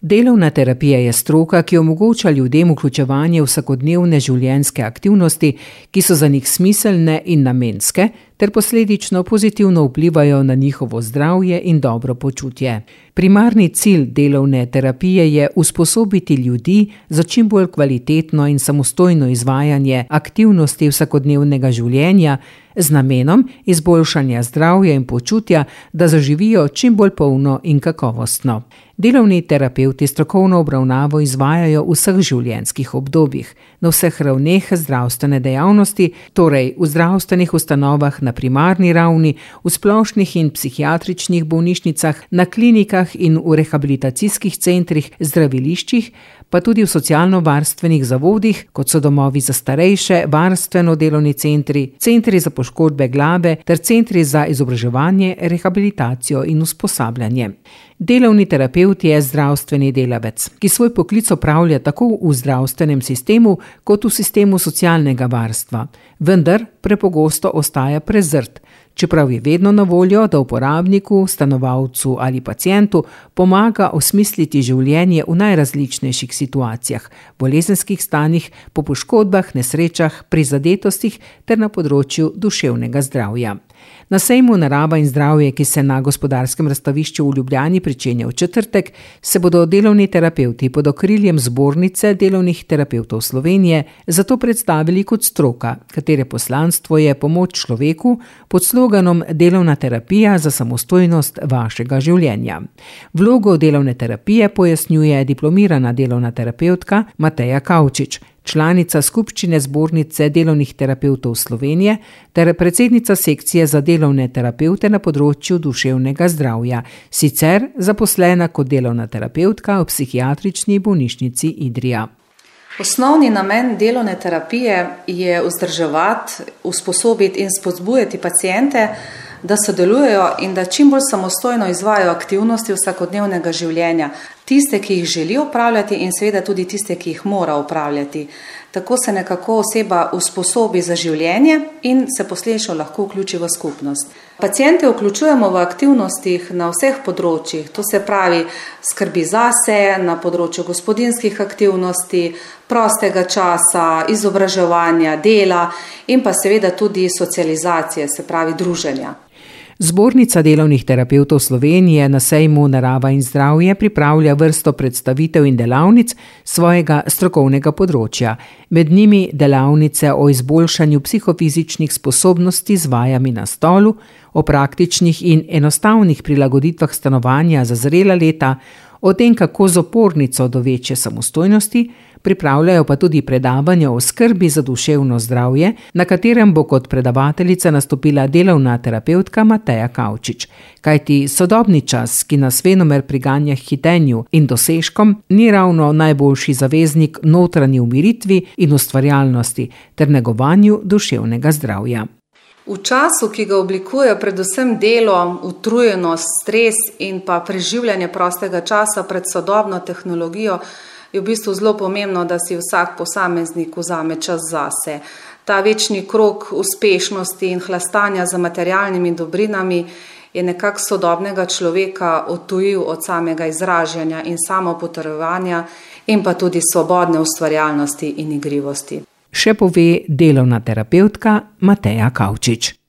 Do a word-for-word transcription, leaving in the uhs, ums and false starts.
Delovna terapija je stroka, ki omogoča ljudem vključevanje v vsakodnevne življenjske aktivnosti, ki so za njih smiselne in namenske, ter posledično pozitivno vplivajo na njihovo zdravje in dobro počutje. Primarni cilj delovne terapije je usposobiti ljudi za čim bolj kvalitetno in samostojno izvajanje aktivnosti vsakodnevnega življenja z namenom izboljšanja zdravja in počutja, da zaživijo čim bolj polno in kakovostno. Delovni terapevti strokovno obravnavo izvajajo v vseh življenjskih obdobjih, na vseh ravneh zdravstvene dejavnosti, torej v zdravstvenih ustanovah na primarni ravni, v splošnih in psihiatričnih bolnišnicah, na klinikah in v rehabilitacijskih centrih, zdraviliščih, pa tudi v socialno-varstvenih zavodih, kot so domovi za starejše, varstveno-delovni centri, centri za poškodbe glave ter centri za izobraževanje, rehabilitacijo in usposabljanje. Delovni terapevt je zdravstveni delavec, ki svoj poklic opravlja tako v zdravstvenem sistemu kot v sistemu socialnega varstva, vendar prepogosto ostaja prezrt, čeprav je vedno na voljo, da uporabniku, stanovalcu ali pacientu pomaga osmisliti življenje v najrazličnejših situacijah, bolezenskih stanjih, po poškodbah, nesrečah, prizadetostih ter na področju duševnega zdravja. Na sejmu Narava in zdravje, ki se na Gospodarskem razstavišču v Ljubljani pričenja v četrtek, se bodo delovni terapevti pod okriljem Zbornice delovnih terapevtov Slovenije zato predstavili kot stroka, katere poslanstvo je pomoč človeku pod sloganom Delovna terapija za samostojnost vašega življenja. Vlogo delovne terapije pojasnjuje diplomirana delovna terapevtka Mateja Kavčič, članica skupščine Zbornice delovnih terapevtov Slovenije ter predsednica sekcije za delovne terapevte na področju duševnega zdravja, sicer zaposlena kot delovna terapevtka v psihiatrični bolnišnici Idrija. Osnovni namen delovne terapije je vzdrževati, usposobiti in spodbujati paciente, da sodelujejo in da čim bolj samostojno izvajajo aktivnosti vsakodnevnega življenja, tiste, ki jih želi opravljati in seveda tudi tiste, ki jih mora opravljati. Tako se nekako oseba usposobi za življenje in se posledično lahko vključi v skupnost. Paciente vključujemo v aktivnostih na vseh področjih, to se pravi skrbi zase, na področju gospodinjskih aktivnosti, prostega časa, izobraževanja, dela in pa seveda tudi socializacije, se pravi druženja. Zbornica delovnih terapevtov Slovenije na sejmu Narava in zdravje pripravlja vrsto predstavitev in delavnic svojega strokovnega področja. Med njimi delavnice o izboljšanju psihofizičnih sposobnosti z vajami na stolu, o praktičnih in enostavnih prilagoditvah stanovanja za zrela leta, o tem, kako z opornico do večje samostojnosti, pripravljajo pa tudi predavanja o skrbi za duševno zdravje, na katerem bo kot predavateljica nastopila delovna terapevtka Mateja Kavčič. Kajti sodobni čas, ki nas venomer priganja k hitenju in dosežkom, ni ravno najboljši zaveznik notranji umiritvi in ustvarjalnosti ter negovanju duševnega zdravja. V času, ki ga oblikuje predvsem delo, utrujenost, stres in pa preživljanje prostega časa pred sodobno tehnologijo, je v bistvu zelo pomembno, da si vsak posameznik vzame čas zase. Ta večni krog uspešnosti in hlastanja za materialnimi dobrinami je nekako sodobnega človeka odtujil od samega izražanja in samopotrjevanja in pa tudi svobodne ustvarjalnosti in igrivosti. Še pove delovna terapevtka Mateja Kavčič.